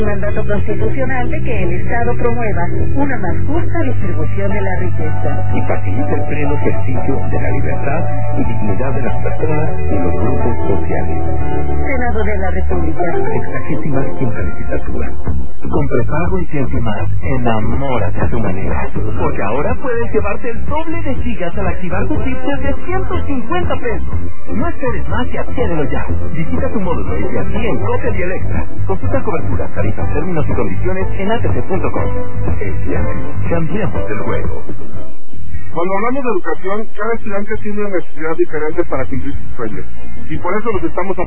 Mandato constitucional de que el Estado promueva una más justa distribución de la riqueza y facilite el pleno ejercicio de la libertad y dignidad de las personas y los grupos sociales. Senado de la República. 65ª legislatura. Con prepago y Tiempo Más, enamórate a tu manera. Porque ahora puedes llevarte el doble de gigas al activar tu chip desde 150 pesos. No esperes más y adquiérelo ya. Visita tu módulo y así en Coppel y Electra. Consulta cobertura, tarifas, términos y condiciones en atc.com. Cambiamos el juego. Cuando hablamos de educación, cada estudiante tiene una necesidad diferente para cumplir sus sueños. Y por eso los estamos